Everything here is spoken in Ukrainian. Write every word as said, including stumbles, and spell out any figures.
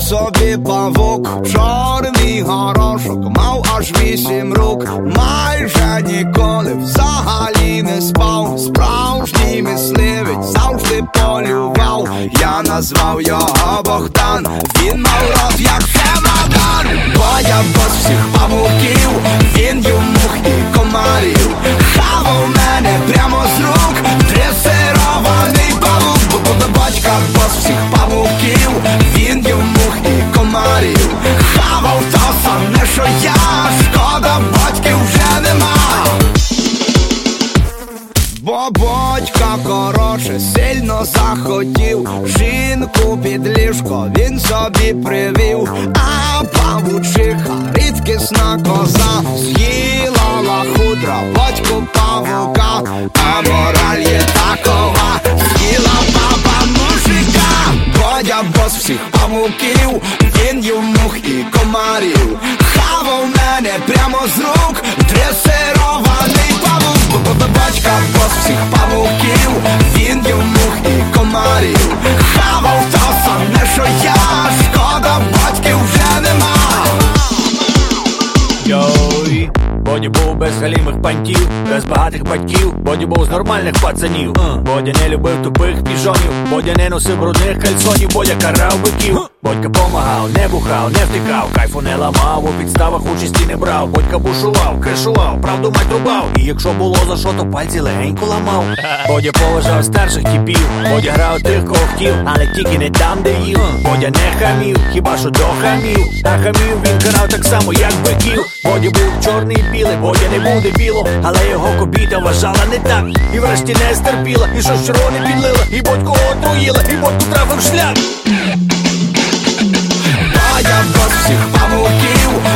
собі павук, чорний горошок, мав аж вісім рук. Майже ніколи взагалі не спав, справжній мисливець завжди полював. Я назвав його Богдан, він мав рот як чемодан. Бо я бос всіх павуків, він їв мух і комарів. Хавав мене прямо з рук, дресирований павук. Бо батька бос всіх павуків, він їв мух і комарів. Хавав то саме, що я, шкода, батьків вже нема. Бо батька, коротше, сильно захотів жінку під ліжко він собі привів. А павучиха, рідкісна коза, з'їла лахудра, батьку павука. А мораль є такова, з'їла баба мужика. Бо я бос всіх павуків, він їв мух і комарів. Хавав мене прямо з рук, дресирований павук. Батька бос всіх павуків, він їв мух і комарів. Хавав то саме, що я, шкода, батьків вже нема. Йой, Боді був без галімих пантів, без багатих батьків, Боді був з нормальних пацанів. Бодя не любив тупих піжонів, Бодя не носив брудних кальсонів, Бодя карав биків. Бодька помагав, не бухав, не втикав, кайфу не ламав, у підставах участі не брав. Бодька бушував, кришував, правду мать рубав, і якщо було за що, то пальці легенько ламав. Бодя поважав старших типів, Бодя грав тих, кого хотів, але тільки не там, де їв. Бодя не хамів, хіба що до хамів, а хамів він карав так само, як биків. Бодя був чорний і білий, Бодя не був дебілом, але його кобіта вважала не так, і врешті не стерпіла, і щось червоне підлила, і Бодьку отруїла, і Бодьку трафив шлях. Бо я бос всіх павуків,